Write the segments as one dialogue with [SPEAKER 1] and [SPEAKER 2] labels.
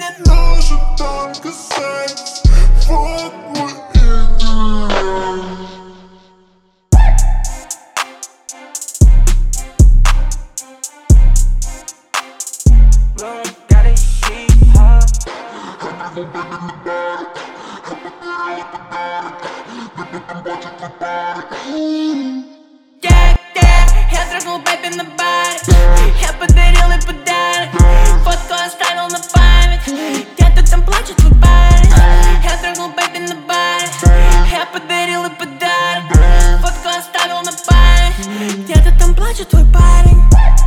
[SPEAKER 1] мне нужен только секс. Вот мой идеал.
[SPEAKER 2] Я трогал бэби на баре, я подарил ей подарок. Фотку оставил на память, где-то там плачет твой парень. Я трогал бэби на баре, я подарил ей подарок. Фотку оставил на память, где-то там плачет твой парень.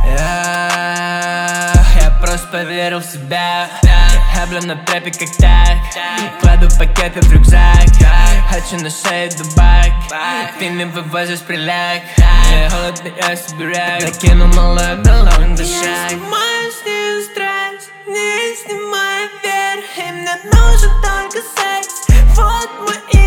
[SPEAKER 2] Я просто поверил в себя. Я блин на трэпе как так. Кладу пакеты в рюкзак. Хочу на шее дубак. Ты не вывозишь приляг. Я холодный, я собираю. Накину малую белую дышак. Не снимаю с нее стресс, не снимаю верх. И мне нужен только секс. Вот мой